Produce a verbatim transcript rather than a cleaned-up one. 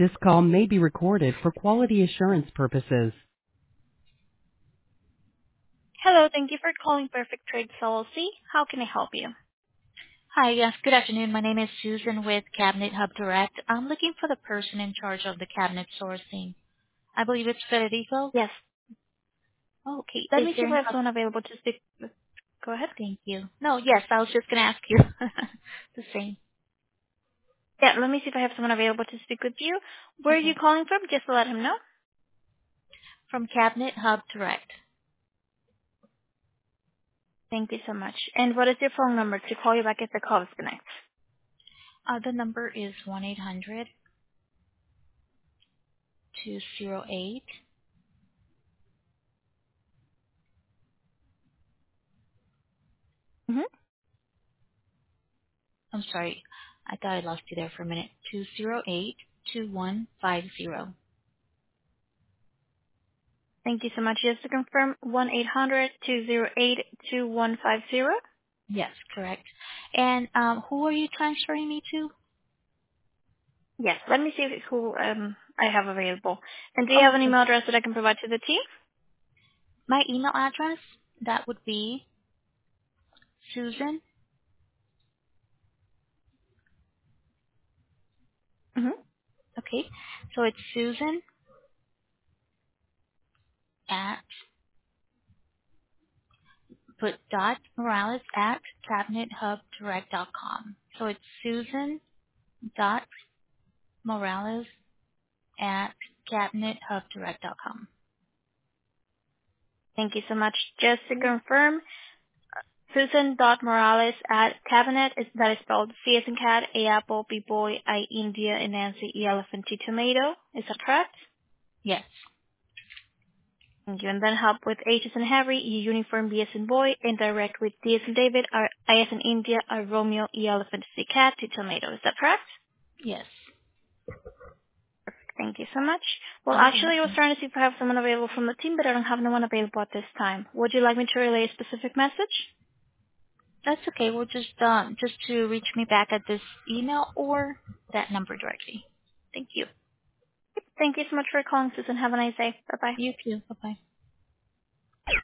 This call may be recorded for quality assurance purposes. Hello, thank you for calling Perfect Trade L L C. How can I help you? Hi. Yes, good afternoon. My name is Susan with Cabinet Hub Direct. I'm looking for the person in charge of the cabinet sourcing. I believe it's Federico. Yes. Oh, okay. Let Is me see there if I an have up? someone available to speak with. Go ahead. Thank you. No, yes, I was just gonna ask you the same. Yeah, let me see if I have someone available to speak with you. Where are you Okay. calling from? Just to let him know. From Cabinet Hub Direct. Thank you so much. And what is your phone number to call you back if the call disconnects? Uh, the number is one eight hundred two zero eight. Mm-hmm. I'm sorry, I thought I lost you there for a minute. Two zero eight two one five zero. Thank you so much. Just to confirm, one eight hundred two zero eight two one five zero. Yes, correct. And um, who are you transferring me to? Yes, let me see who um, I have available. And do you Oh, have an okay. email address that I can provide to the team? My email address, that would be Susan. Mm-hmm. Okay. So it's Susan at put dot Morales at cabinet hub direct dot com. So it's Susan dot Morales at cabinet hub direct dot com. Thank you so much. Just to confirm, Susan.Morales at cabinet, is, that is spelled C as in cat, A apple, B boy, I India, and Nancy, E elephant, T tomato. Is that correct? Yes. Thank you. And then help with H as in Harry, E uniform, B as in boy, and direct with D as in David, R, I as in India, R Romeo, E elephant, C cat, T tomato. Is that correct? Yes. Thank you so much. Well, Oh, you're actually, I was welcome. trying to see if I have someone available from the team, but I don't have no one available at this time. Would you like me to relay a specific message? That's okay. We'll just um just to reach me back at this email or that number directly. Thank you. Thank you so much for calling, Susan. Have a nice day. Bye-bye. You too. Bye bye.